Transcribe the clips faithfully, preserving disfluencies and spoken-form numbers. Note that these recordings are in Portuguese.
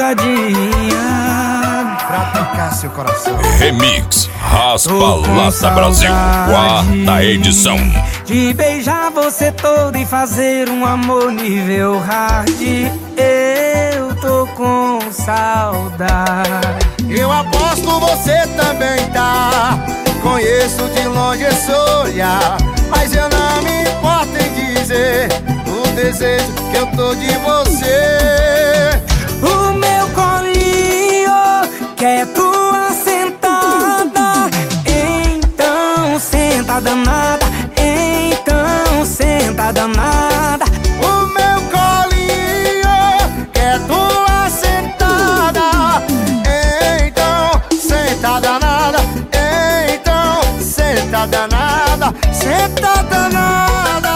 safadinha pra tocar seu coração. Remix Raspa-Lata Brasil, quarta edição. De beijar você toda e fazer um amor nível hard. Eu tô com saudade. Eu aposto você também tá. Conheço de longe esse olhar, mas eu não me importo em dizer o desejo que eu tô de você. O meu colinho quer tua sentada. Então senta danada, então senta danada. O meu colinho quer tua sentada. Então senta danada, então senta danada, senta danada.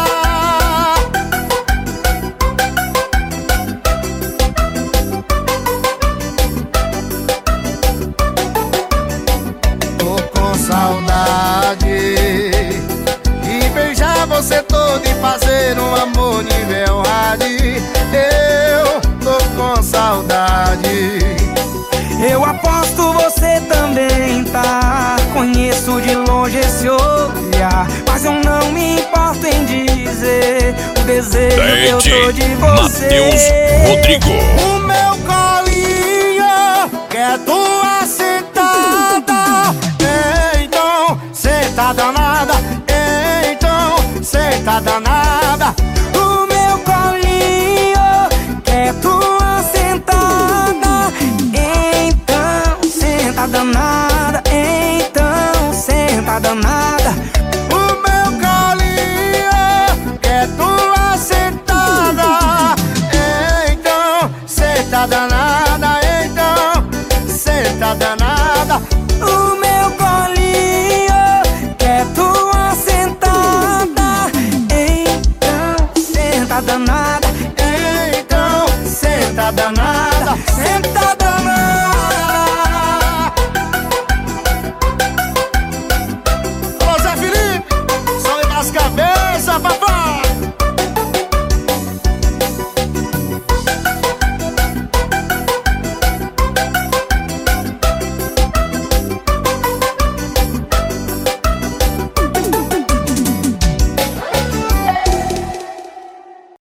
Saudade e beijar você todo e fazer um amor nível hard. Eu tô com saudade. Eu aposto você também tá. Conheço de longe esse olhar, mas eu não me importo em dizer o desejo que eu tô de você. Matheus Rodrigo. O meu colinho quer tua sentada. Senta danada, então senta danada. O meu colinho quer tua sentada. Então senta danada, então senta danada. O meu colinho quer tua sentada. Então senta danada, então senta danada. O